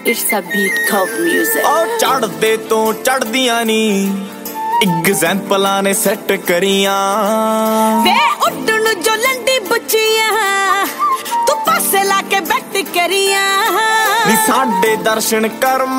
It's a beat called music. ओ चढ़दे तो चढ़दियां नी एग्जाम्पलां ने set करियां वे उड्डण जो लंडी बुच्चियां तू पासे लाके बैठ करियां नी साडे दर्शन कर